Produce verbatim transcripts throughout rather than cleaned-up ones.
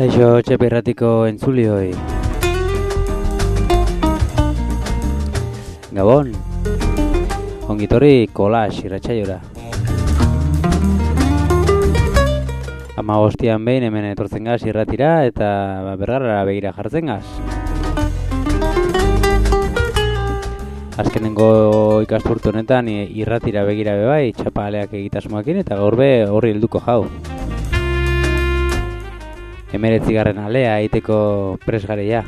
Kaixo Txepe Irratiko entzulioi. Gabon. Ongitorri Kolax irratsaiora. Ama hostian behin hemen etortzen gaz irratira eta bergarara begira jartzen gaz. Azkenengo ikasturte honetan irratira begira bebai, txapaleak egitasmoakin eta gaur be horri helduko jau. Hemeretzigarren alea egiteko presgareia.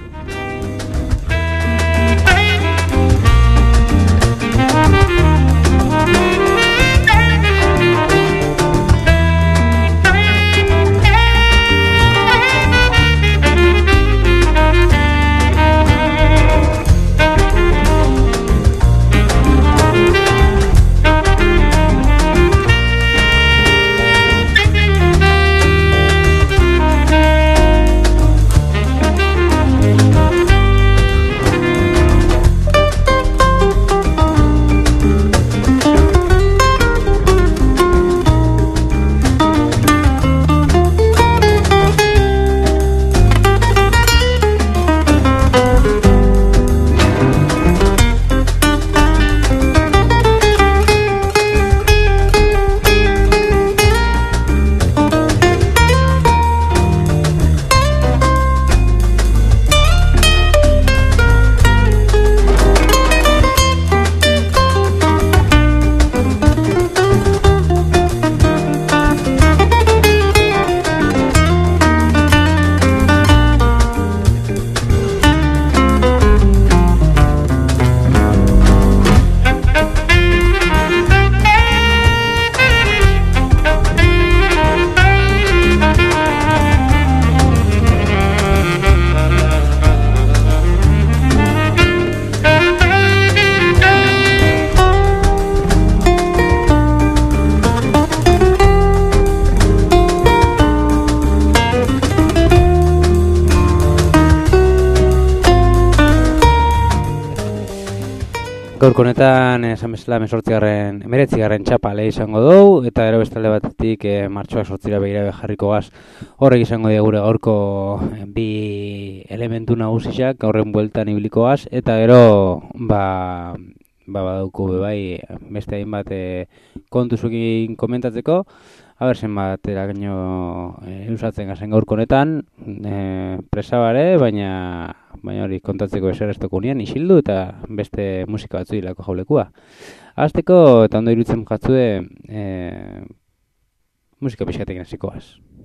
Gaurko honetan, esan bezala, mesortzigarren, emeretzigarren txapale izango dugu, eta gero bestalde batetik e, martxoak sortzira begira jarriko gaz. Horrek izango dira gure gaurko bi elementu nagusiak, gaurren bueltan ibiliko gaz, eta gero, ba, ba, baduko bebai, beste hainbat e, kontuzukin komentatzeko, haber zenbat eragaino e, usatzen gazen gaurko honetan, e, presabare, baina... baina hori kontatzeko eser ez tokunien isildu eta beste musika batzu hilako jaulekua. Azteko eta ondo irutzen jatzue e, musika pixatekin hasikoaz.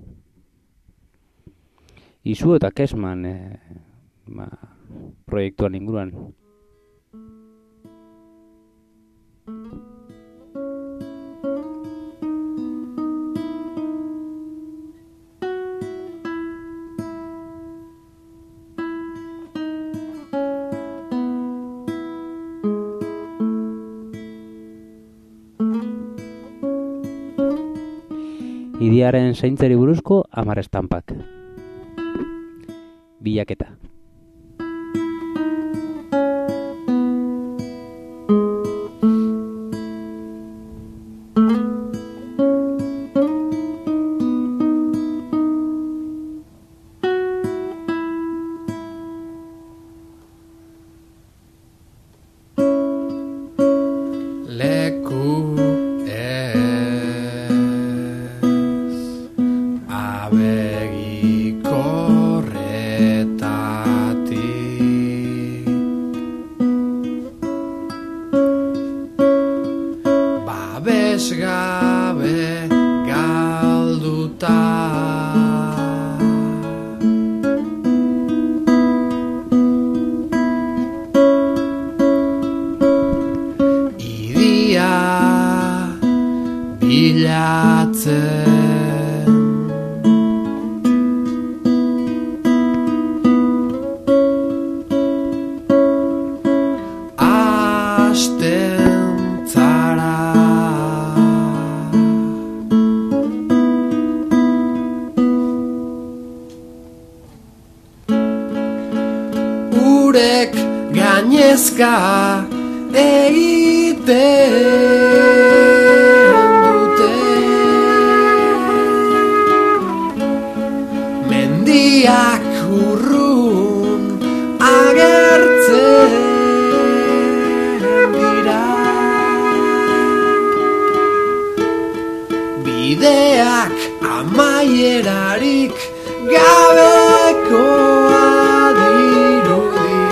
Izu eta Kesman e, ba, proiektuan inguruan. Idiaren zaintzari buruzko hamar estampak. Bilaketa. gainezka egiten dute mendia berarik gabekoa dirudi.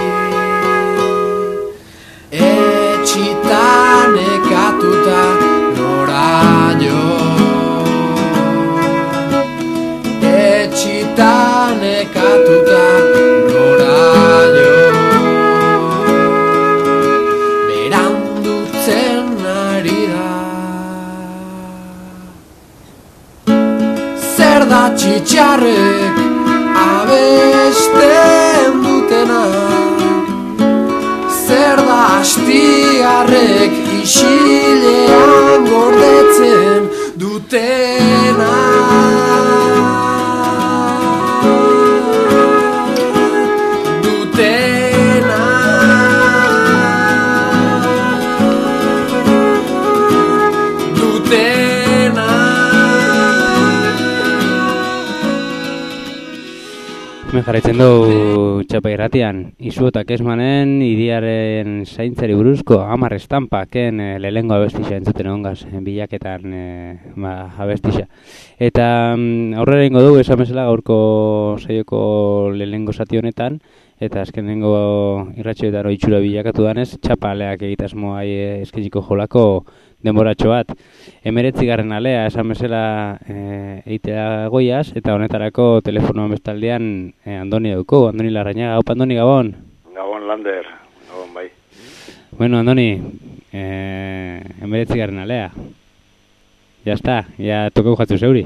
Etxitan ekatuta nora jo, etxitan ekatuta nora jo, berandutzen ari da. Zer da txitxarrek abesten dutena, zer da astiarrek isilean gordetzen dutena. Dutena. Dutena. Hemen jarraitzen du Txapa irratian, Izu eta Kesmanen idiaren zaintzari buruzko hamar estampaken e, lehengo abestixa entzuten egongaz, bilaketan e, ba, abestixa. Eta mm, aurrera ingo dugu, esan bezala gaurko saioko lehengo zati honetan, eta azkenengo irratxoetan itxura bilakatu danez, Txapa aleak egitasmoa e, eskainiko jolako denboratxo bat. Emeretzigarren alea, esan bezala e, eitea goiaz, eta honetarako telefonoan bestaldean e, Andoni dauko, Andoni Larrañaga. Haupa, Andoni, Gabon. Gabon, Lander. Gabon, bai. Bueno, Andoni, e, emeretzigarren alea. Ya está, ya tokau jatzu zeuri.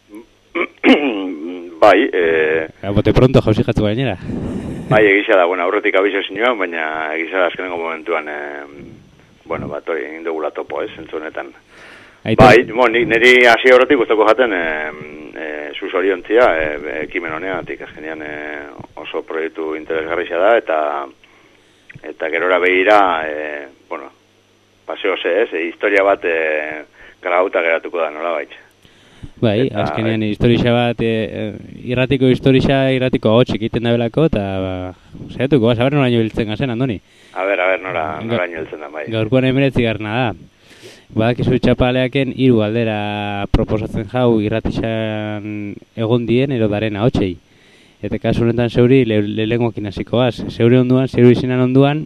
Bai, e... bote pronto jauzi jatzu gainera. Bai, egisa da, bueno, aurretik abiso zinioan, baina egisa da azkenengo momentuan... E... Bueno, bat hori indugula topo, ez, zentzunetan. Bai, mo, niri hasi horretik guztoko jaten e, e, zuzoriontzia e, ekimen honeatik, azkenean e, oso proiektu interesgarria da, eta eta gerora behira, e, bueno, paseo ze, ez, e, historia bat e, grauta geratuko da, nola baitz. Bai, eta, azkenean e, historia bat, e, irratiko historia, irratiko hotxik egiten da belako, eta ba, zaiatuko, ba, saber noraino biltzen gazen, Andoni. A ber, a ber, nora, noraino biltzen da, bai. Gaurkoan emeretzigarna da. Badakizu Txapa aleaken hiru aldera proposatzen jau irratixan egon dien ero daren ahotsei. Eta kasu honetan zeuri le, lehengoakin hasikoaz. Zeuri onduan, zeuri izinan onduan,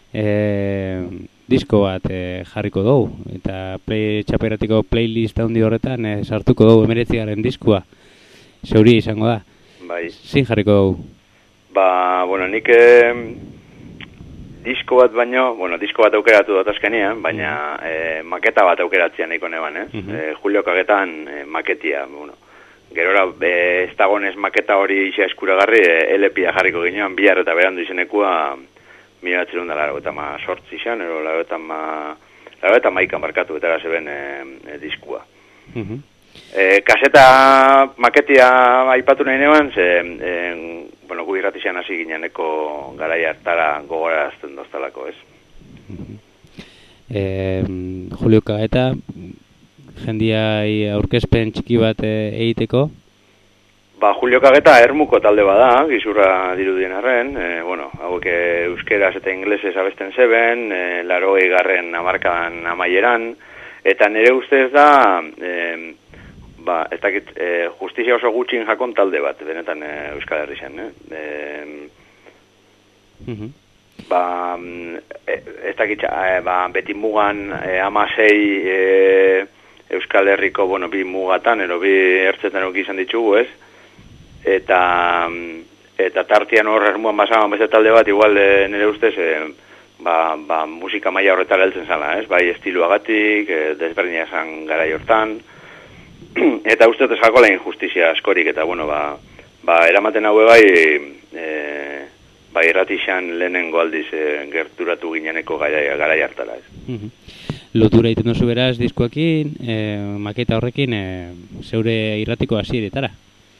e, disko bat e, jarriko dugu. Eta play, Txapa irratiko playlist handi horretan e, sartuko dugu emeretzigaren diskua. Zeuri izango da. Bai. Zin jarriko dugu? Ba, bueno, nik... Eh... disko bat baino, bueno, disko bat aukeratu dut azkenean, baina e, maketa bat aukeratzea nahiko neban, eh? Uh -huh. e, Julio Kagetan e, maketia, bueno. Gerora, e, ez dagonez maketa hori isa eskuragarri, e, L P-a jarriko ginean, bihar eta berandu izenekua, mila batzerun da laro eta ma sortzi izan, ero laro eta ma, laro eta maikan barkatu, eta gara zeben e, e, diskua. Uh -huh. e, kaseta maketia aipatu nahi neban, ze... E, bueno, gu irratixan hasi gineneko garai hartara gogorazten doztalako, ez? Uh-huh. eh, Julio Kageta, jendia aurkezpen txiki bat e, egiteko? Ba, Julio Kageta ermuko talde bada, gizurra dirudien arren, e, bueno, hauek euskeraz eta inglesez abesten zeben, e, laro egarren amarkadan amaieran, eta nire ustez da... E, Ba, ez dakit, e, justizia oso gutxin jakon talde bat, benetan e, Euskal Herrixen, eh? E, uh-huh. Ba, e, ez dakit, e, ba, beti mugan e, amasei e, Euskal Herriko, bueno, bi mugatan, ero bi ertzetan oki izan ditugu, ez? Eta, eta tartian hor ermuan basaman beste talde bat, igual e, nire ustez, e, ba, ba, musika maila horretara heltzen zala, ez? Bai, estiluagatik, e, desberdina esan garai hortan, eta uste dut esako lehen justizia askorik, eta bueno, ba, ba eramaten haue bai, e, ba irratixan lehenengo aldiz e, gerturatu gineneko garai, garai hartara, ez. Uh-huh. Lotura egiten duzu beraz diskoekin, e, maketa horrekin, e, zeure irratiko hasieretara?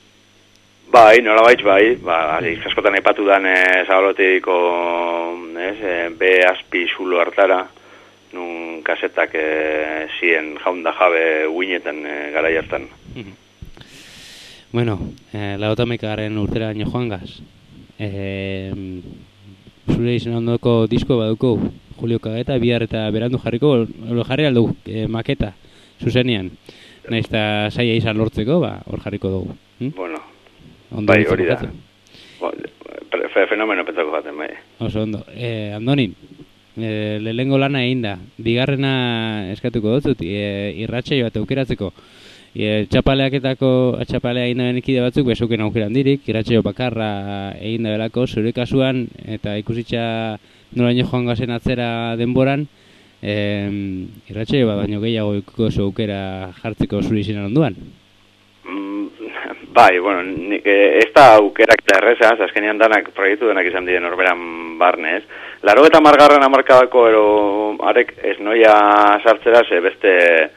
Bai, nola baitz bai, ba, askotan aipatu dan e, zabalotiko, ez, e, be azpi zulo hartara, nun kasetak e, zien jaunda jabe uinetan e, garai hartan. Uh-huh. Bueno, eh, lautamekaren urtera baino joan gaz. Eh, zure izan ondoko disko baduko, Julio Kageta, bihar eta berandu jarriko, jarri aldu e, maketa, zuzenean. Naiz eta saia izan lortzeko, ba, hor jarriko dugu. Hmm? Bueno, Ondo bai, ditzen hori da. jokatu. Bo, fe, fenomeno pentsako jaten, bai. Oso ondo. Eh, Andonin, eh, lehengo lana egin da. Bigarrena eskatuko dut, e, irratsaio bat aukeratzeko. E, txapaleaketako txapalea egin da ikide batzuk besuken aukeran dirik, irratsaio bakarra egin da belako, zure kasuan, eta ikusitza nolaino joan gazen atzera denboran, e, irratsaio bat baino gehiago ikuko zu aukera jartzeko zure izenan onduan. Bai, bueno, nik, e, ez da aukerak da errezaz, azkenean danak proiektu denak izan diren norberan barnez. Laro eta margarren amarkadako ero arek ez noia sartzera, ze beste,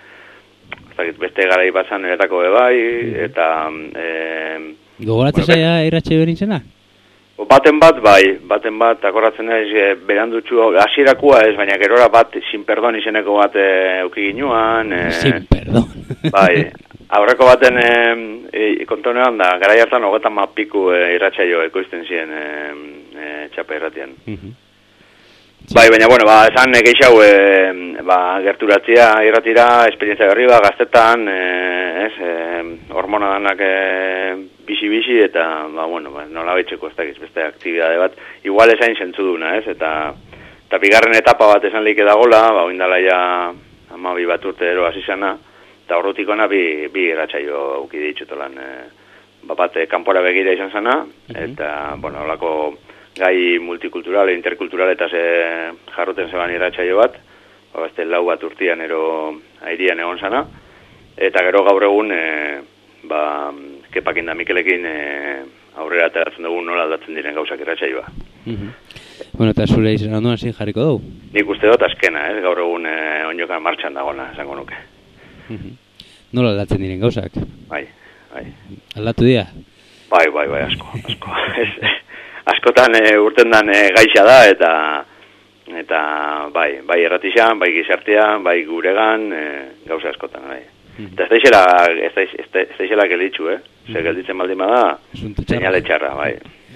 beste garai batzan eretako bebai, eta... E, Gogoratzen bueno, zaila irratsaio nintzena? Baten bat, bai, baten bat, akorratzen ez, e, berandutxu, hasierakoa ez, baina gerora bat, sin perdon izeneko bat euki ginuan. E, sin perdon. Bai, aurreko baten e, e, kontonean da, gara hartan hogetan mapiku e, irratsaio ekoizten ziren e, e, txapa irratian. Uh-huh. Bai, baina, bueno, ba, esan geixau e, ba, gerturatzia irratira, esperientzia berri ba, gaztetan, e, ez, e, hormona danak e, bisi-bisi, eta, ba, bueno, ba, nola betxeko ez dakiz beste aktibidade bat, igual esain zentzuduna, ez, eta, eta bigarren etapa bat esan leike dagola, ba, oindala ja, ama bi bat urte ero azizana, eta horretik ona bi, bi irratsaio auki ditxutolan, e, ba, bat, e, kanpora begira izan zana, eta, bueno, holako gai multikultural, interkultural eta ze jarruten zeban irratsaio bat, ba, beste lau bat urtian ero airian egon zana, eta gero gaur egun, e, ba, Kepakin da Mikelekin e, aurrera ateratzen dugu nola aldatzen diren gauzak irratsaioa. Uh-huh. Bueno, eta zure izan ondoan zin jarriko dugu? Nik uste dut azkena, ez, gaur egun e, oinokan martxan dagoena, esango nuke. Uh-huh. Nola aldatzen diren gauzak? Bai, bai. Aldatu dira? Bai, bai, bai, asko, asko. Askotan e, urten dan e, gaixa da, eta eta bai, bai erratixan, bai gizartean, bai guregan, e, gauza askotan, bai. Mm-hmm. Eta ez daixela, ez daixela gelitxu, eh? Mm-hmm. Zer gelditzen baldin bada, señale txarra, bai.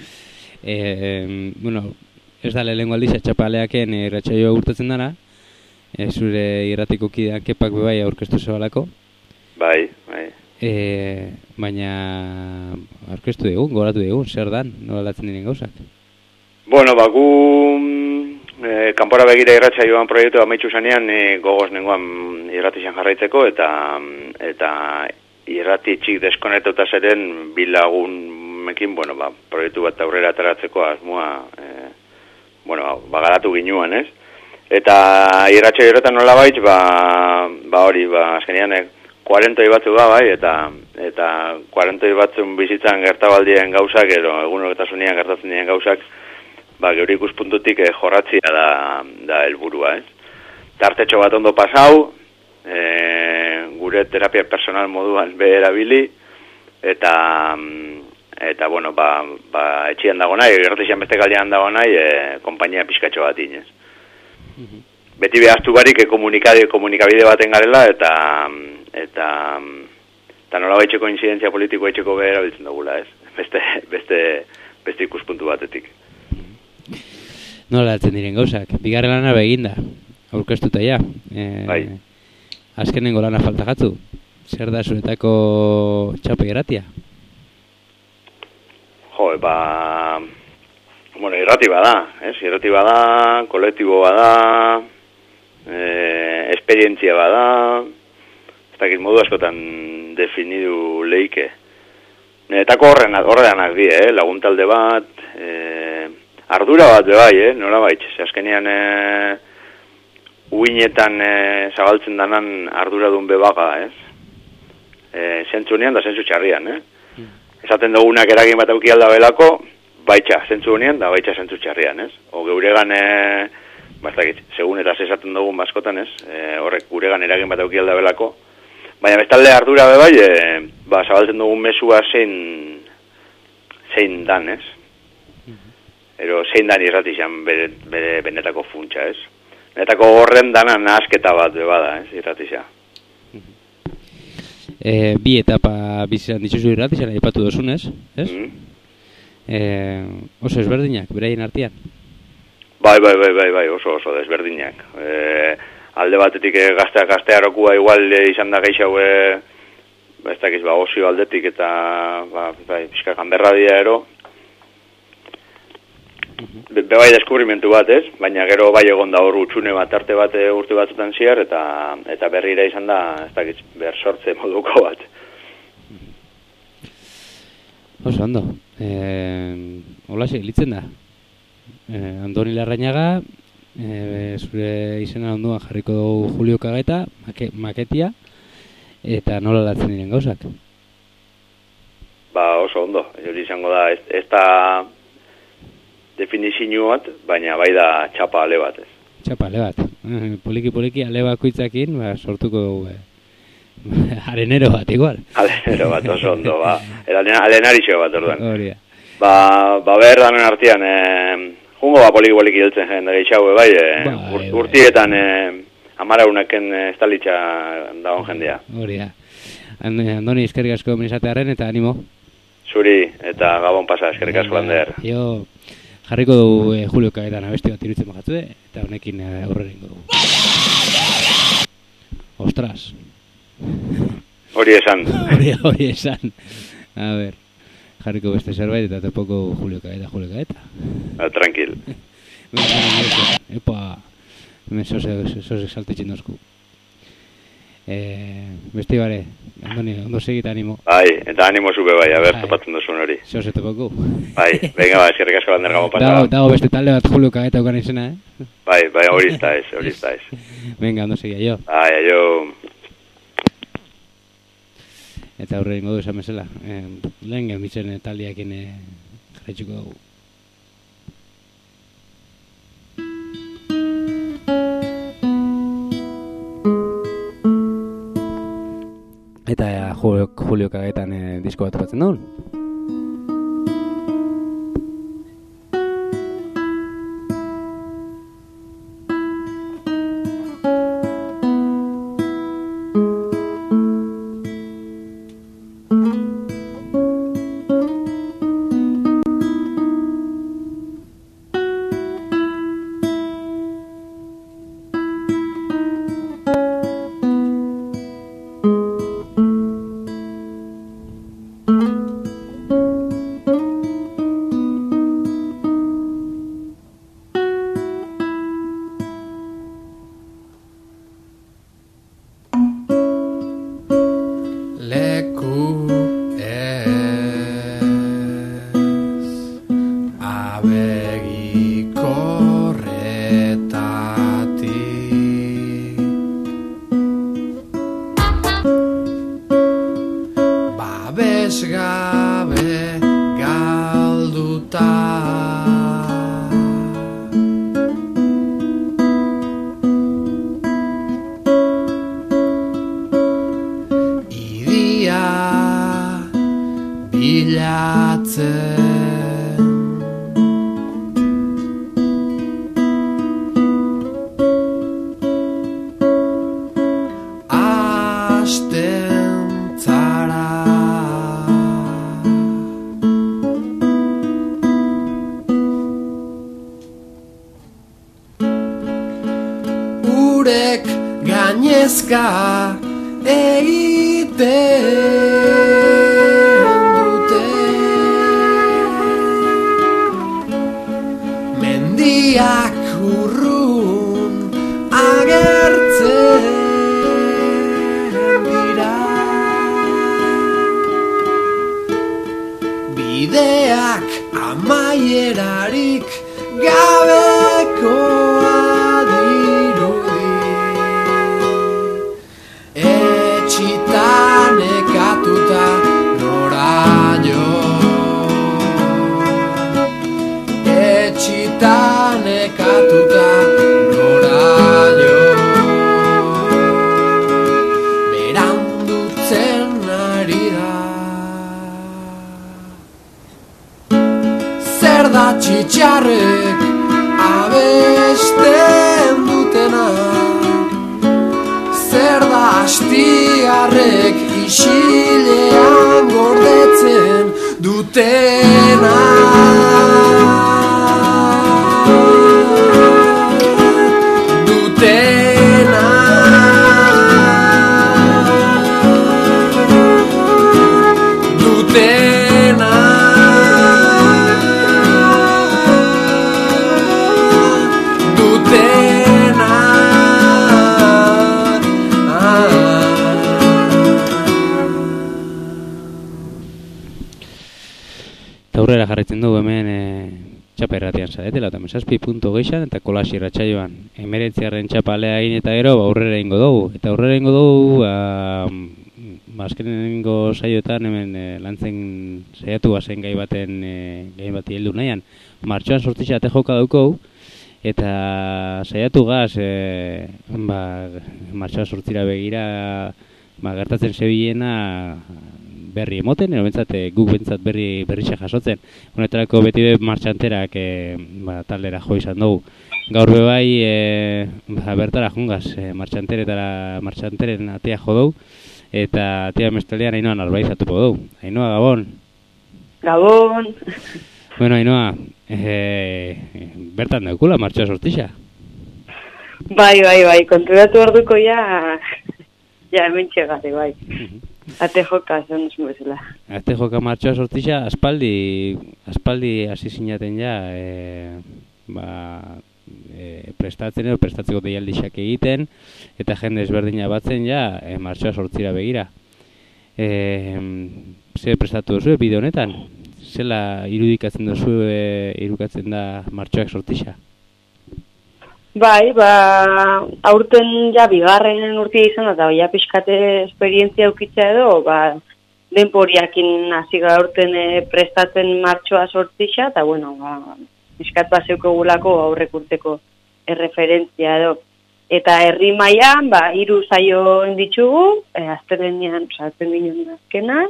E, bueno, ez da lehenko aldiz, txapaleaken irratsaioa urtatzen dara, e, zure irratiko kidean Kepak bebai aurkeztu zebalako. Bai, bai. E, baina aurkeztu dugu, goratu dugu, zer dan, nola aldatzen diren gauzak? Bueno, ba, gu e, kanpora begira irratsaioan proiektu amaitxu zanean e, gogoz nengoan irratixan jarraitzeko, eta eta irrati txik deskonektuta zeren bilagunekin, bueno, ba, proiektu bat aurrera ateratzeko asmoa, e, bueno, ba, garatu ginuan, ez? Eta irratsaio horretan nola baitz, ba, ba hori, ba, azkenean, e, kuarentoi batzu da, bai, eta eta kuarentoi batzun bizitzan gertabaldien gauzak, edo egunerokotasunean gertatzen diren gauzak, ba, geure ikuspuntutik e, jorratzia da, da helburua, ez? Tartetxo bat ondo pasau, e, gure terapia personal moduan beherabili, eta, eta bueno, ba, ba etxian dago nahi, gertexan beste galdean dago nahi, e, kompainia pixkatxo bat inez. Mm-hmm. Beti behaztu barik e, komunikabide baten garela, eta eta eta nola baitxeko incidentzia politiko etxeko behera biltzen dugula, ez? Beste, beste, beste ikuspuntu batetik. Nola altzen diren gauzak? Bigarren lana beginda, aurkeztuta ja. E, bai. Azkenengo lana falta jatzu. Zer da zuretako txapa irratia? Jo, ba... Bueno, irrati bada, ez? Irrati bada, kolektibo bada, e, esperientzia bada, ez dakit modu askotan definidu leike. Netako horren, horrenak di, eh? Laguntalde bat, eh, ardura bat bebai, eh? Nola baitz, azkenean eh, uinetan eh, zabaltzen danan arduradun bebaga, ez? Eh, zentzu honean da zentzu txarrian, eh? Mm. Esaten dugunak eragin bat auki alda belako, baitxa zentzu honean da baitxa zentzu txarrian, ez? O geuregan, eh, bastakit, segun eta zesaten dugun baskotan, ez? Eh, horrek guregan eragin bat auki alda belako, baina bestalde ardura bebai, e, ba, zabaltzen dugun mesua zein, zein dan, ez? Ero zein dan irratixan bere, bere benetako funtsa, ez? Benetako horren dana nahasketa bat bebada, ez, irratixa. E, bi etapa bizizan dituzu irratixan, aipatu dozunez, ez? Mm. E, oso ezberdinak, beraien artean? Bai, bai, bai, bai, bai, oso, oso desberdinak. E, alde batetik e, gaztea, gaztearokua igual e, izan da gehiago e, ez dakiz, ba, osio aldetik eta, ba, bai, pixka kanberra dira ero. Be, be bai deskubrimentu bat, ez? Baina gero bai egon da hor utxune bat, arte bat urte batzutan ziar, eta, eta berrira izan da, ez dakiz, behar sortze moduko bat. Oso, ondo. Eh, hola, litzen da. Eh, Andoni Larrañaga, eh, zure izena onduan jarriko dugu Julio Kageta, make, maketia, eta nola latzen diren gauzak? Ba, oso ondo. Hori izango da, ez, ez da definizio bat, baina bai da txapa ale bat, ez. Txapa ale bat. Poliki-poliki ale bakoitzakin, ba, sortuko dugu, eh. Arenero bat, igual. Arenero bat, oso ondo, ba. Alenarixo bat, orduan. Hori da. Ba, ba behar danen artian, eh, jungo ba poliki-poliki hiltzen jen, da gehiago, bai, eh, Bai, ur, bai. urtietan eh, amaraunaken eh, estalitxa dagoen jendea. Hori da. Andoni, eskerrik asko menizatearen eta animo. Zuri, eta gabon pasa, eskerrik asko lander. Jo, jarriko dugu eh, Julio Kagetan abesti bat iruditzen bakatzu, eta honekin eh, aurrera ingo dugu. Ostras. Hori esan. Hori, hori esan. A ber, jarriko beste zerbait eta topoko Julio Kageta, Julio Kageta. Ah, tranquil. Epa, hemen sosek salte txindozku. Eh, besti bare, Andoni, ondo segit animo. Bai, eta animo zube bai, a ber, Bai. topatzen duzun hori. Sose topoko. Bai, venga ba, eskerrik asko lander gabon pasa. Dago, dago beste talde bat Julio Kageta ukan izena, eh? Bai, bai, hori ez da ez, hori ez da ez. Venga, ondo segia, jo. Bai, aio... Eta aurre ingo du esan bezala. Eh, lehen gemitzen eh, taldeakin eh, jarraitzuko dugu. Eta eh, Julio, Julio Kagetan eh, disko bat topatzen duen. Leku ez abegikorretatik babes gabe galduta idia bilatzen hasten zara urek gainezka egiten dute mendiak urrun agertzen dira bideak amaierarik gabekoa dirudi etxitan ekatuta nora jo etxitan ekatuta nora jo berandutzen ari da zer da txitxarrek abesten dutena zer da astiarrek isilean gordetzen dutena dutena sortzira jarritzen dugu hemen e, txapa erratian zaretela, eta mesazpi puntu geixan, eta kolasi ratxaioan. Emeretziarren txapa alea egin eta gero, ba, aurrera ingo dugu. Eta aurrera ingo dugu, ba, ba azkenengo saioetan hemen e, lantzen saiatu bazen gai baten, e, gai bati heldu nahian. Martxoan sortzisa ate joka daukou, eta saiatu gaz, e, ba, martxoan sortzira begira, ba, gertatzen zebilena berri emoten, ero bentsat, guk bentsat berri berrixe jasotzen. Honetarako beti be martxanterak e, ba, taldera jo izan dugu. Gaur bebai, e, ba, bertara jungaz, e, martxanteretara, martxanteren atea jo dugu, eta atea mestalean Ainoa narbaizatuko dugu. Ainoa, Gabon! Gabon! Bueno, Ainoa, e, bertan daukula martxoa sortixa? Bai, bai, bai, konturatu orduko ja, ja hemen txegate, bai. Ate joka, zen duzu bezala. Ate joka martxoa sortixa, aspaldi, aspaldi hasi zinaten ja, e, ba, e, prestatzen edo prestatzeko deialdixak egiten, eta jende ezberdina batzen ja, e, martxoa sortzira begira. E, ze prestatu duzu bideo honetan? Zela irudikatzen duzu, e, irukatzen da martxoak sortixa? Bai, ba, aurten ja bigarren urtia izan, eta ja pixkate esperientzia eukitzea edo, ba, denporiakin hasi gara aurten e, prestatzen martxoa sortzixa, eta bueno, ba, pixkat baseuko gulako aurrek urteko erreferentzia edo. Eta herri mailan, ba, hiru saio ditugu, e, astelenean, sartzen ginen azkena,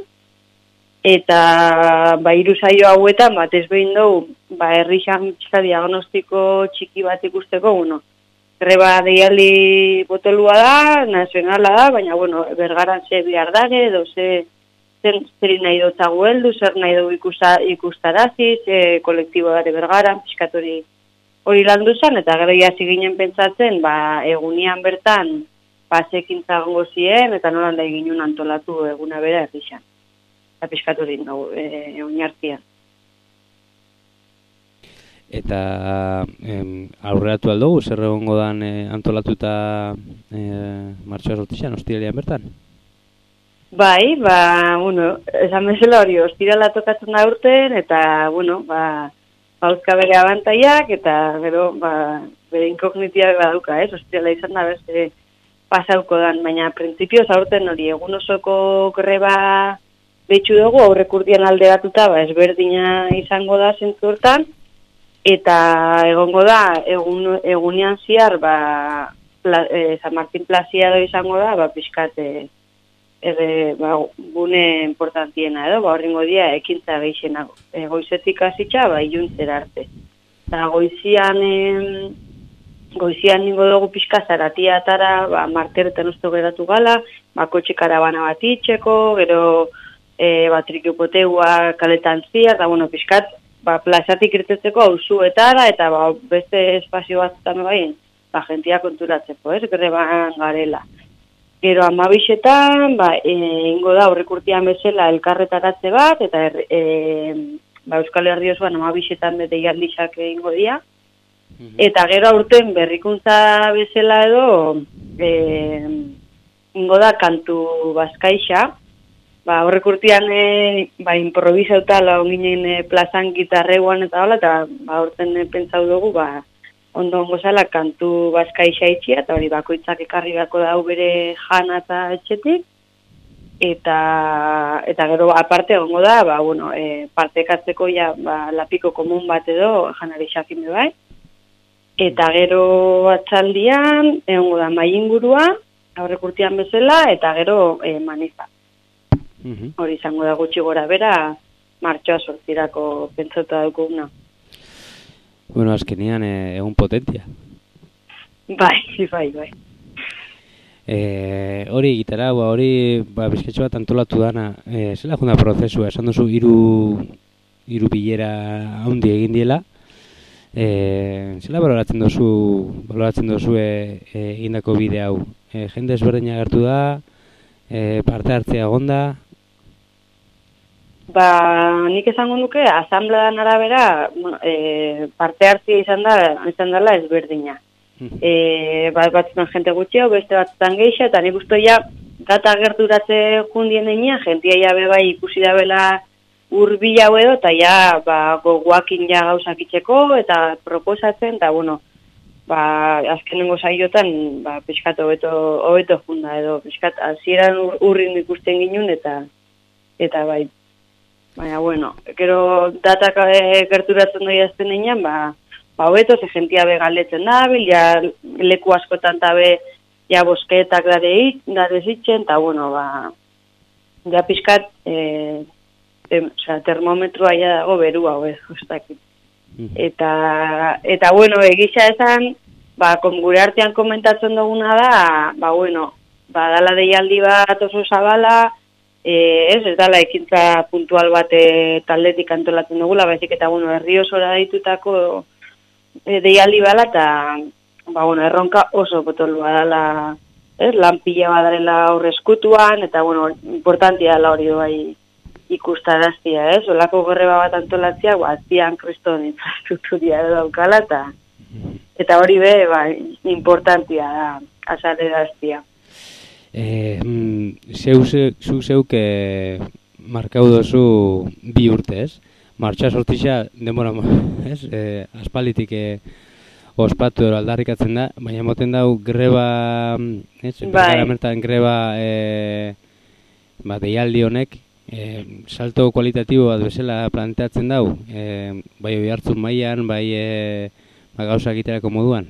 eta ba, hiru saio hauetan, batez behin dugu, ba, herri xamtxika diagnostiko txiki bat ikusteko, bueno, greba deialdi botolua da, nazionala da, baina, bueno, bergaran ze bihar dage, edo ze, zer, zer nahi dutzagu heldu, zer nahi dugu ikusta, ikustaraziz, e, kolektibo dare bergaran, piskatori hori landu zen, eta gero hasi ginen pentsatzen, ba, egunian bertan, pasekin zagongo ziren, eta nolan da eginen antolatu eguna bera herrixan. Eta piskatori dugu, e, oinartian. Eta em, aurreratu aldugu, zer egongo dan e, antolatuta e, martxoa sortixan, ostiralean bertan? Bai, ba, bueno, esan bezala hori, ostirala tokatzen da urten, eta, bueno, ba, bauzka bere abantaiak, eta gero, ba, bere inkognitiak badauka, ez, ostirala izan da, beste pasauko dan, baina printzipioz aurten hori, egun osoko greba behitxu dugu, aurrek urtean alderatuta, ba, ezberdina izango da zentzu hortan, eta egongo da, egun, egunean ziar, ba, pla, e, San Martin Plaziado izango da, ba, pixkat, e, ere, ba, gune importantiena edo, ba, horrengo dia, ekintza geixena, e, goizetik hasitza, ba, iluntzera arte. Eta goizian, e, goizian ningo dugu pixka zaratia atara, ba, marterretan usto geratu gala, ba, kotxe karabana bat itxeko, gero, E, ba, trikiopoteua kaletan zia, eta, bueno, pixkat, ba, plazatik irtetzeko auzuetara, eta, ba, beste espazio batzutan bain, ba, jentia konturatzeko, ez, greban garela. Gero, amabixetan, ba, e, ingo da, horrek urtean bezala elkarretaratze bat, eta, er, e, ba, Euskal Herri osoan amabixetan bete jaldixak ingo dia, eta gero aurten berrikuntza bezala edo, e, ingo da, kantu bazkaixa, ba, horrek urtean e, ba, improvisauta lagun ginen e, plazan gitarreuan eta hola, eta ba, horten e, pentsau dugu, ba, ondo ongo zala kantu bazkaixa itxia, eta hori bakoitzak ekarri bako da bere jana eta etxetik, eta, eta gero aparte ongo da, ba, bueno, e, partekatzeko ja, ba, lapiko komun bat edo janari xakin bai, eta gero atzaldian, egongo da mai ingurua, aurrek urtean bezala, eta gero e, manifa. Hori izango da gutxi gora bera, martxoa sortirako pentsatuta dukuguna. Bueno, azkenean e, egun potentia. Bai, bai, bai. E, hori gitara, ba, hori ba, bizketxo bat antolatu dana, e, zela junda prozesua, esan duzu hiru hiru bilera handi egin diela, e, zela baloratzen duzu, baloratzen duzu e, e, egindako bide hau. E, jende ezberdina agertu da, e, parte hartzea egonda. Ba, nik esango nuke, asamblean arabera, bueno, e, parte hartzia izan da, izan dela ezberdina. E, bat batzutan jente gutxio, beste batzutan geixa, eta nik uste ja, data gerturatze jundien egina, jentia ja bebai ikusi da bela hurbil hau edo, eta ja, ba, gogoakin ja gauzak itxeko, eta proposatzen, eta, bueno, ba, azkenengo saiotan, ba, pixkat hobeto, hobeto junda, edo, pixkat, hasieran ur, urrin ikusten ginen, eta, eta bai, baina, bueno, gero datak e, gerturatzen doi azten einan, ba, ba, hobeto, ze jentia be galdetzen da, bil, ja, leku askotan tabe, ja, bosketak dare, dare zitzen, eta, bueno, ba, ja, pixkat, e, Tem, osea, termometroa ja dago berua, ez, ustakit. Eta, eta, bueno, egisa esan, ba, gure artean komentatzen duguna da, ba, bueno, ba, dala deialdi bat oso zabala, e, ez, ez dala ekintza puntual bat e, taldetik antolatzen dugula, baizik eta, bueno, herri osora ditutako e, deialdi bala, eta, ba, bueno, erronka oso potolua dala, ez, lan pila badarela horrezkutuan, eta, bueno, importantia dala hori bai, ikustaraztia, ez? Olako greba bat antolatzea, ba, azpian kriston infrastrukturia daukala, eta eta hori be, ba, importantia da, azaleraztia. Eh, zeu, zeu, zeuk eh, markau dozu bi urte, ez? Martxa sortisa, denbora, ez? Eh, aspalitik eh, ospatu ero aldarrikatzen da, baina moten dau greba, ez? Bai. Greba eh, ba, deialdi honek, E, salto kualitatibo bat bezala planteatzen dau, e, bai hori hartzun mailan, bai e, ba, gauza egiterako moduan?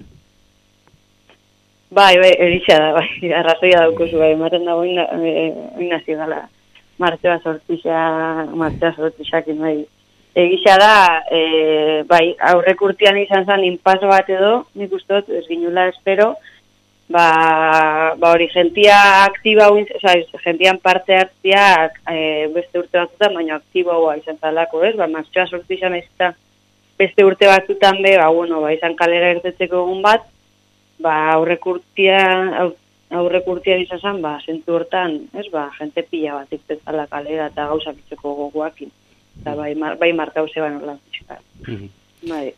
Bai, bai, erixa da, bai, arrazoia daukuzu, bai, ematen da oina, oina zigala, martxoa sortisa, martxoa sortisakin, bai. Egisa da, e, bai, aurrek urtean izan zen inpaso bat edo, nik ustot, ez ginula espero, Ba, ba hori gentia aktiba, oza, gentian parte hartzia e, beste urte batzutan, baina aktiboa izan zalako, ez? Ba, martxoa sortu izan ezta beste urte batzutan be, ba, bueno, ba, izan kalera ertetzeko egun bat, ba, aurrek urtia, aurrek urtia izan zen, ba, zentu hortan, ez, ba, jente pila bat iktetzala kalera eta gauzak itzeko gogoakin. Eta bai, mar, bai markau zeban horlan zizkar. Mm-hmm. Bai.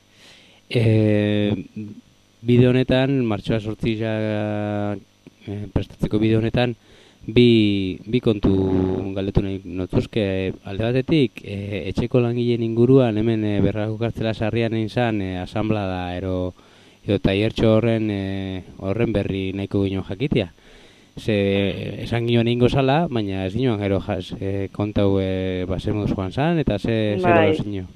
E... Bide honetan, martxoa sortzia e, prestatzeko bide honetan, bi, bi kontu galdetu nahi notzuzke. Alde batetik, e, etxeko langileen inguruan, hemen e, Bergarako Kartzela sarrian izan, e, asanblada ero, edo taiertxo horren, e, horren berri nahiko ginen jakitea. Ze, esan ginoan egingo zala, baina ez ginoan gero jaz, e, kontau e, ba, zer moduz joan zan, eta ze, bai. Zer hori zino.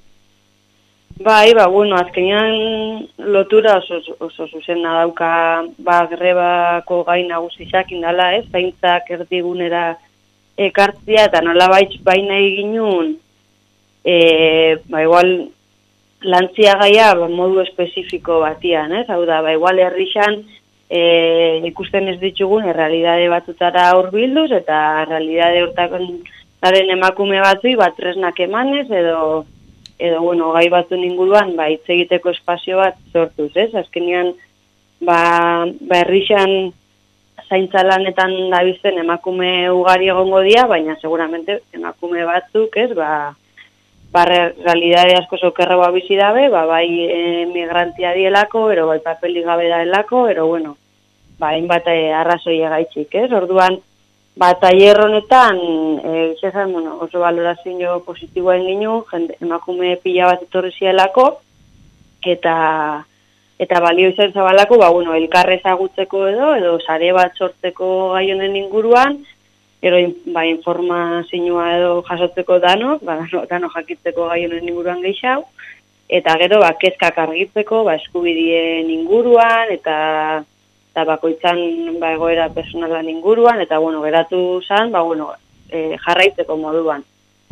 Bai, ba, bueno, azkenean lotura oso, oso zuzena dauka ba, grebako gai nagusiak indala, ez? Zaintzak erdigunera ekartzia, eta nola baitz baina eginun, e, ba, igual, lantzia gaia ba, modu espezifiko batian, ez? Hau da, ba, igual herrixan e, ikusten ez ditugun errealidade batutara hurbilduz, eta errealidade hortakon daren emakume batzui, bat tresnak emanez, edo edo, bueno, gai batzun inguruan, ba, hitz egiteko espazio bat sortuz, ez? Azkenean, ba, ba herrixan zaintza lanetan dabizten emakume ugari egongo dira, baina seguramente emakume batzuk, ez? Ba, ba realidade asko sokerragoa bizi dabe, ba, bai e, migrantia dielako, ero bai papelik gabe daelako, ero, bueno, ba, hainbat e, arrazoi egaitxik, ez? Orduan, ba, tailer honetan, e, izan, bueno, oso valorazio positiboen ginu, jende, emakume pila bat etorri zielako, eta, eta balio izan zabalako, ba, bueno, elkarre ezagutzeko edo, edo sare bat sortzeko gai honen inguruan, ero, ba, informazioa edo jasotzeko danok, ba, dano, dano jakitzeko gai honen inguruan gehiago, eta gero, ba, kezkak argitzeko, ba, eskubidien inguruan, eta eta bakoitzan ba, egoera personalan inguruan, eta, bueno, geratu zan, ba, bueno, e, jarraitzeko moduan.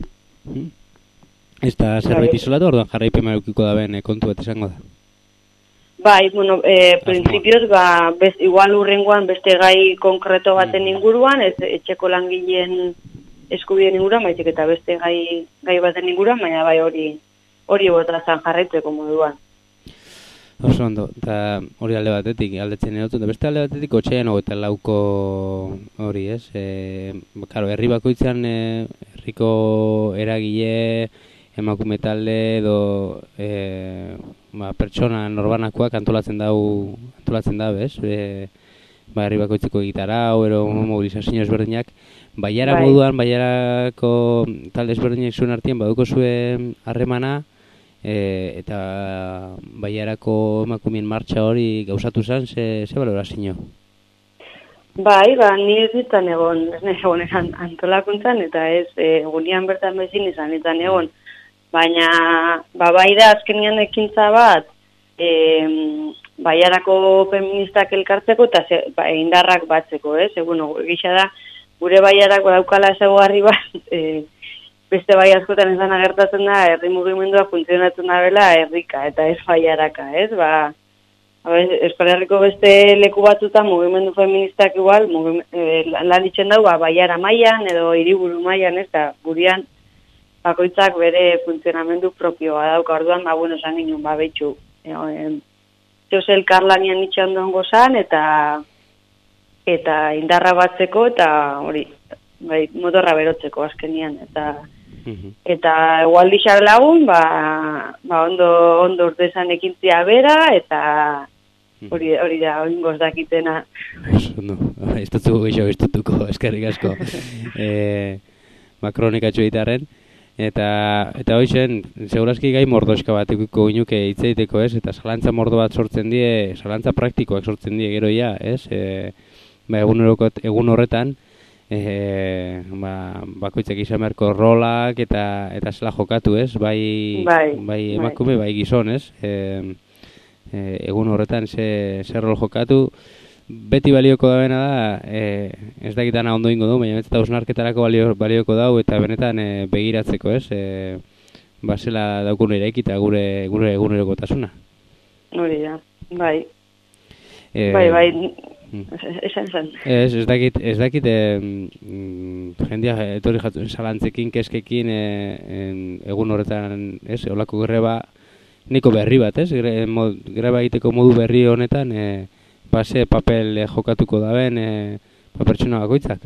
Ez da zerbait izolatu, orduan jarraipen marukiko da ben e, kontu bat izango da? Bai, bueno, e, prinsipioz, ba, bez, igual urrengoan beste gai konkreto baten inguruan, ez etxeko langileen eskubideen inguruan, baizik eta beste gai, gai baten inguruan, baina bai hori hori botazan jarraitzeko moduan. Oso ondo, eta hori alde batetik, aldetzen erotu, eta beste alde batetik otxaian hogeta lauko hori, ez? E, karo, herri bakoitzan e, herriko eragile, emakume talde edo e, ba, pertsona norbanakoak antolatzen dau, antolatzen da, bez? E, ba, herri bakoitzeko gitarau, ero mobilizazio ezberdinak, Baiara Bai. moduan, Baiarako talde ezberdinak zuen artean baduko zuen harremana, e, eta Baiarako emakumeen martxa hori gauzatu zen, ze, ze balorazio? Bai, ba, ni ez nintzen egon, ez nahi egon esan antolakuntzan, eta ez e, egunean bertan bezin izan nintzen egon. Baina, ba, bai da azkenian ekintza bat, e, Baiarako feministak elkartzeko eta ze, ba, indarrak batzeko, ez? E, bueno, gisa da, gure Baiarako daukala ezaugarri bat, e, beste bai askotan ezan agertatzen da, herri mugimendua funtzionatzen da bela herrika, eta ez Baiaraka, ez? Ba, Euskal Herriko beste leku batzutan mugimendu feministak igual, mugim, e, lan ditzen dau, ba, Baiara mailan edo hiriburu mailan, ez da, gurian bakoitzak bere funtzionamendu propioa dauka, orduan, ba, bueno, esan ginen, ba, betxu, e, zeus elkarlanian itxan duen gozan, eta eta indarra batzeko, eta hori, bai, motorra berotzeko azkenian, eta eta egualdixar lagun, ba, ba ondo, ondo urtezan ekintzia bera, eta hori, hori da, oingoz dakitena. No, ez dutzuko gehiago ez dutuko, eskerrik asko. e, ba, kronikatxo ditarren. Eta, eta hoixen, segurazki gai mordoska bat ikuko inuke hitzeiteko, ez? Eta zalantza mordo bat sortzen die, zalantza praktikoak sortzen die gero ja, ez? E, ba, egun, horokot, egun horretan, e, ba, bakoitzak izan beharko rolak eta eta zela jokatu, ez? Bai, bai, bai emakume, bai gizon, ez? E, e, egun horretan ze, ze rol jokatu, beti balioko da bena da, e, ez dakitana ondo ingo du, baina eta osnarketarako balio, balioko dau eta benetan e, begiratzeko, ez? E, basela daukun eraikita gure gure egunerokotasuna. Hori da, bai. E, bai, bai, esan zen. Ez, ez dakit, ez dakit e, mm, jendia etorri jatu zalantzekin, keskekin e, en, egun horretan, ez? Olako greba, niko berri bat, ez? Gre, mod, greba egiteko modu berri honetan, e, base papel eh, jokatuko daben eh, ba, pertsona bakoitzak.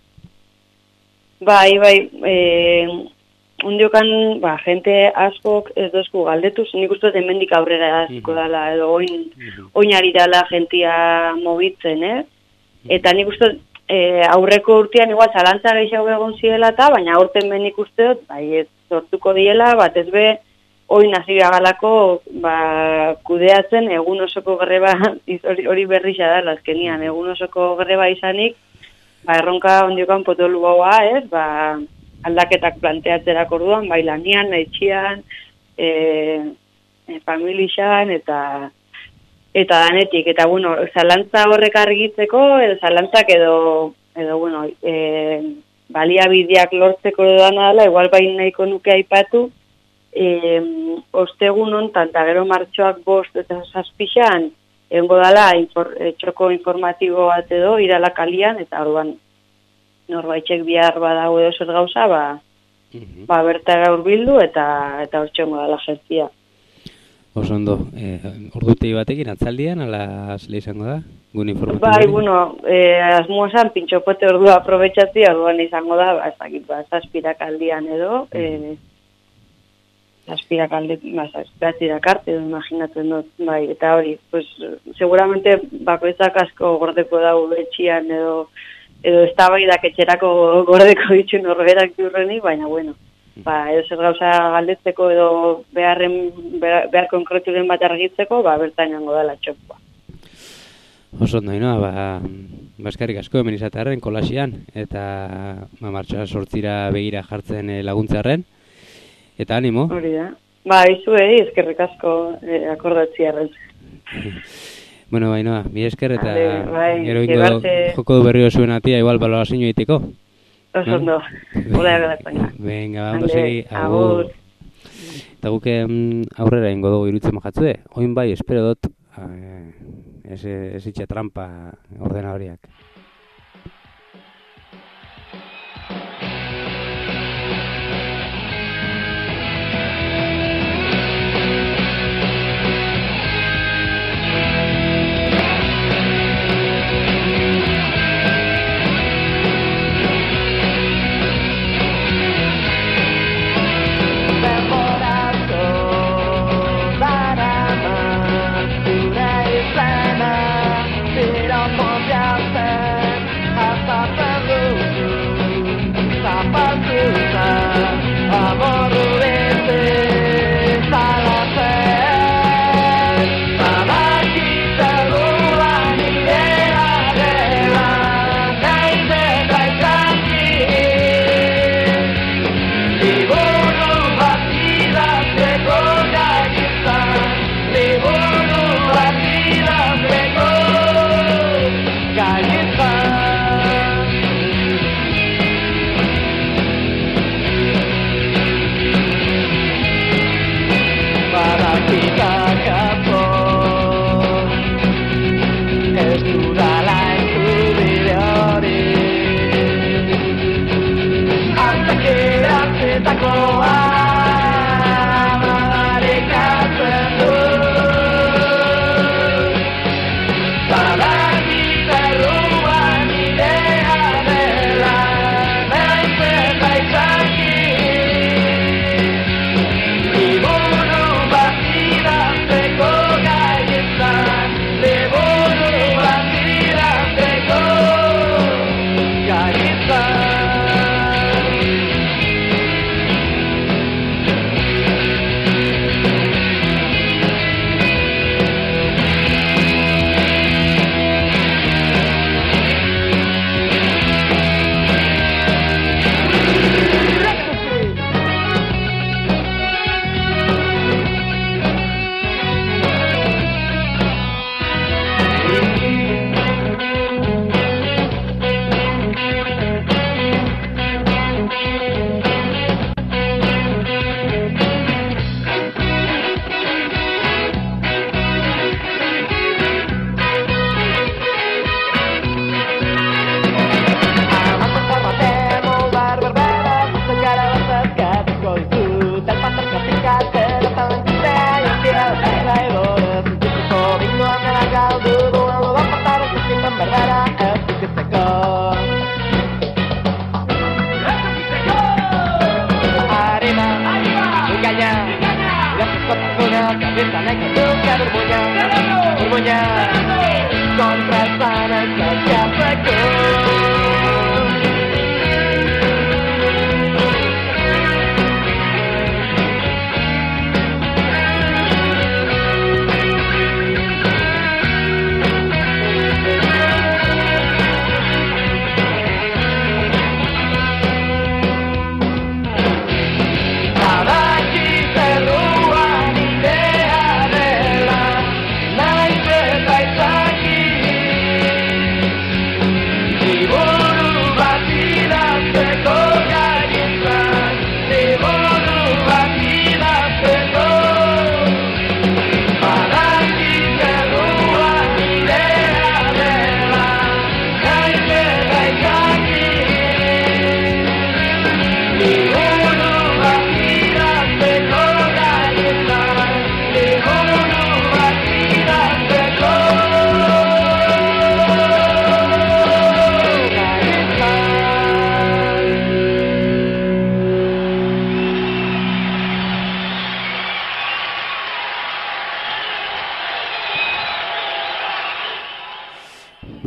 Bai, bai, eh, undiokan, ba, jente askok ez dozku galdetuz, nik uste hemendik aurrera asko dala, edo oin, oinari dala jentia mobitzen, eh? Eta nik uste eh, aurreko urtean igual zalantza gehiago egon ziela eta, baina aurten ben nik uste dut, bai, ez sortuko diela, bat ez be, hori nazioa galako ba, kudeatzen egun osoko greba, hori berrixa da, azkenian, egun osoko greba izanik, ba, erronka ondiokan potolu gaua, ez, ba, aldaketak planteatzerak orduan, bai lanian, etxian, e, e, familixan, eta eta danetik, eta, bueno, zalantza horrek argitzeko, edo zalantzak edo, edo, bueno, e, baliabideak lortzeko dudana dela, igual bain nahiko nuke aipatu, E, ostegun hontan eta gero martxoak bost eta zazpixan egongo dala infor, txoko informatibo bat edo irala kalian eta orduan norbaitxek bihar badago edo zer gauza ba, uh-huh. ba bertara hurbildu eta eta hortxongo dala jertzia. Oso ondo, eh, ordutegi batekin atzaldian ala zela izango da? Gun informatibo? Bai, bueno, eh, asmoa zan pintxopote ordua aprobetxatzi orduan izango da, ba, ez dakit, ba, zazpirak aldian edo, uh-huh. eh, aspirak alde, aspirak arte, imaginatzen dut, bai, eta hori, pues, seguramente bakoitzak asko gordeko dau etxian edo, edo ez tabaidak etxerako gordeko ditu norberak diurrenik, baina, bueno, ba, edo zer gauza galdetzeko edo beharren, behar, behar konkreturen bat argitzeko, ba, bertan jango dela txokoa. Oso ondo, inoa, ba, baskarrik asko hemen izatearen kolasian, eta ba, martxoa sortzira begira jartzen eh, laguntzarren. Eta animo. Hori da. Ba, izu eri, eskerrik asko eh, akordatzi arren. Bueno, bainoa, mi esker eta Ale, bai, gero ingo barte... joko du berrio zuen atia, igual balorazio egiteko. Oso ondo. Hola, gara. Venga, ba, ondo segi. Agur. Eta guke aurrera ingo dugu irutzen majatzu, oin bai, espero dut, ez eh, itxe trampa ordenadoriak. Down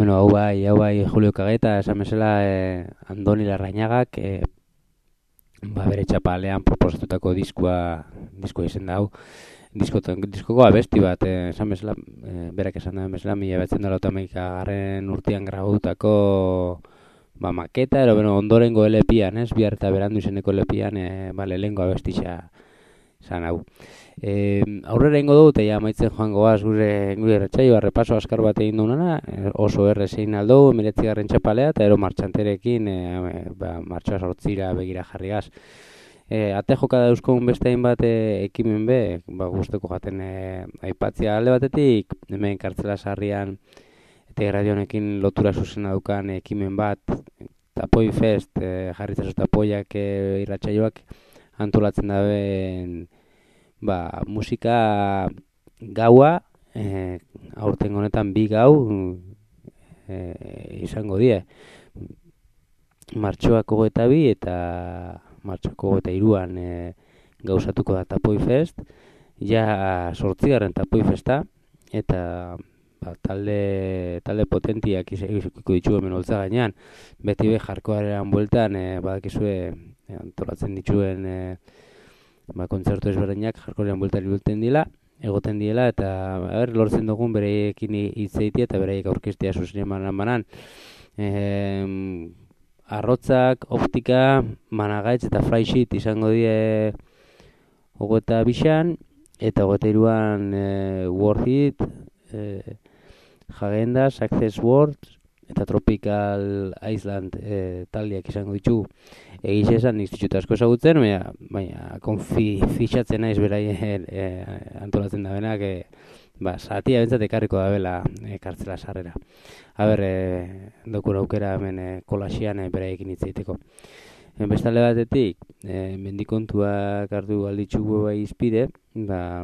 Bueno, hau bai, hau bai Julio Kageta, esan bezala eh, Andoni Larrañagak eh, ba, bere txapalean proposatutako diskoa, diskoa izen da hau. Diskotan, diskoko abesti bat, eh, esan bezala, eh, berak esan da bezala, mila betzen dela garren urtean grabutako ba, maketa, ero bueno, ondorengo L P-an, ez, bihar eta berandu izeneko L P-an, eh, ba, lehengo abestitza zan hau. E, aurrera ingo dut, ja maitzen joan goaz gure, gure erratxaioa, repaso askar bat egin duenana, oso erre zein aldo, emiretzigarren txapalea, eta ero martxanterekin, e, ba, martxoa sortzira begira jarrigaz. E, ate joka da euskon beste hainbat e, ekimen be, ba, guzteko jaten e, aipatzia alde batetik, hemen kartzela sarrian, eta irradionekin lotura zuzena dukan ekimen bat, Tapoi Fest, e, jarritzen tapoiak e, irratsaioak antolatzen daben, ba, musika gaua, e, aurten honetan bi gau e, izango die. Martxoak hogeita bi eta martxoak hogeita hiruan e, gauzatuko da Tapoi Fest, ja sortzigarren Tapoi Festa, eta ba, talde, talde potentiak izango ditu hemen holtza gainean, beti be jarkoarean bueltan, e, badakizue e, antolatzen dituen e, ba, kontzertu ezberdinak jarkorean bueltari bulten dila, egoten diela, eta ber, lortzen dugun bereiekin hitz egitea eta bereiek aurkeztea zuzen banan banan. E, arrotzak, optika, managaitz eta flysheet izango die hogeita bixan, eta hogeita hiruan e, Worth It, e, Jagendas, Access Words, eta Tropical Island e, taldeak izango ditugu. Egiz esan, nik ditut asko ezagutzen, baina, baina konfi fixatzen naiz beraien e, antolatzen da benak, e, ba, zatia bentsat ekarriko da bela e, kartzela sarrera. Haber, e, dokura aukera hemen e, kolaxian e, beraiekin hitz egiteko. E, bestalde batetik, e, mendikontuak hartu alditzugu bai izpide, ba,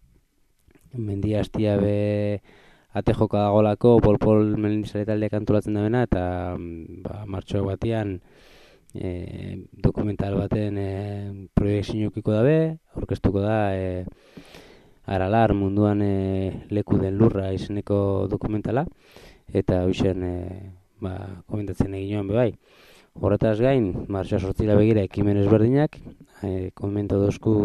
mendia hastia be ate joka dagolako, pol-pol melinizale taldeak antolatzen da bena, eta ba, martxoak batian e, dokumental baten e, proiektzioekiko dabe, aurkeztuko da e, Aralar munduan e, leku den lurra izeneko dokumentala, eta hoxen e, ba, komentatzen egin joan bebai. Horretaz gain, martxoa sortzila begira ekimen ezberdinak, e, komenta dozku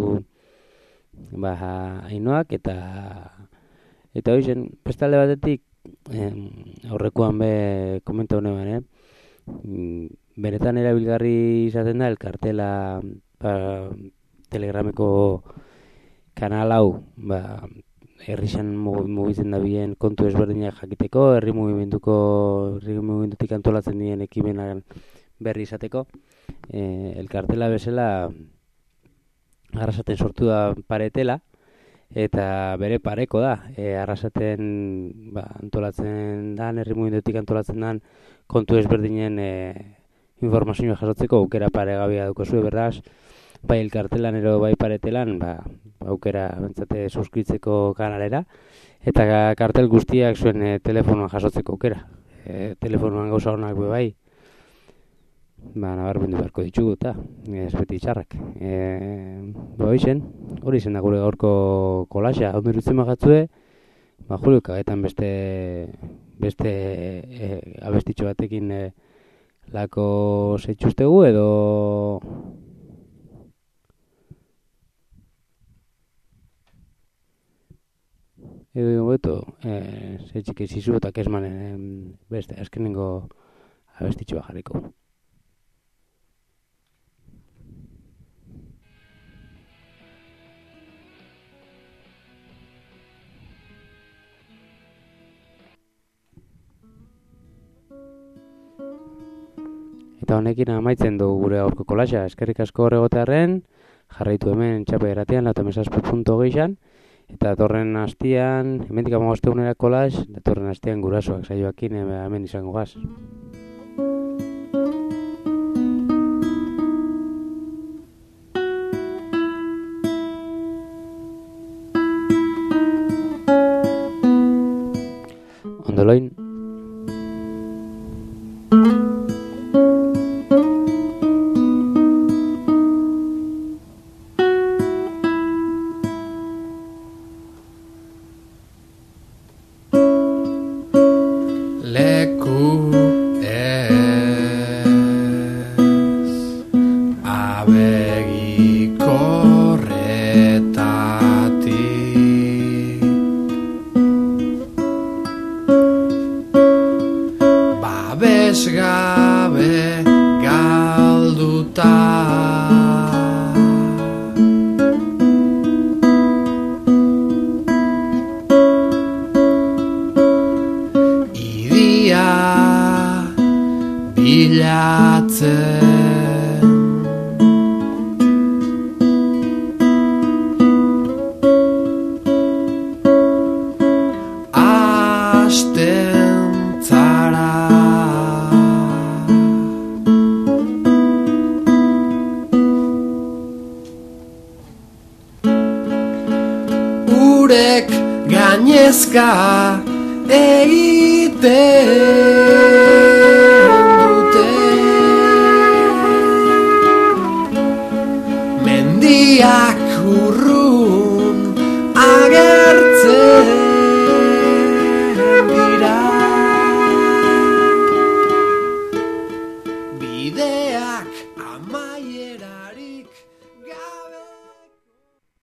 ba, hainoak, eta Eta hoizen, bestalde batetik, eh, aurrekoan be komenta honean, eh? benetan erabilgarri izaten da, elkartela ba, telegrameko kanal hau, ba, herrixan mugitzen da bien kontu ezberdinak jakiteko, herri mugimenduko, herri mugimendutik antolatzen dien ekimenan berri izateko. Eh, elkartela bezala, arrasaten sortu da paretela, eta bere pareko da, e, arrasaten ba, antolatzen dan, herri mugimendutik antolatzen dan kontu ezberdinen e, informazioa jasotzeko aukera paregabea duko zuen, beraz, bai elkartelan ero bai paretelan, ba, aukera bentsate suskritzeko kanalera, eta kartel guztiak zuen e, telefonoan jasotzeko aukera. E, telefonoan gauza honak be bai, ba, nabarmendu beharko ditugu eta ez beti txarrak. E, ba, hoizen, hori zen da gure gaurko kolaxa, hau merutzen magatzue, ba, Julio Kagetan beste, beste e, abestitxo batekin e, lako zeitxustegu edo... Edo beto, e, zeitxik ezizu eta kesmanen beste, azkenengo abestitxoa jarriko. Eta honekin amaitzen du gure gaurko kolaxa, eskerrik asko horregotearren, jarraitu hemen txapa erratean, lautamezazpi puntu hogeian, eta datorren hastian, hemendik amagoste unera kolax, datorren hastian gurasoak saioakin hemen izango gaz. Ondoloin. Leku bilatzen. Asten zara Urek gainezka egiten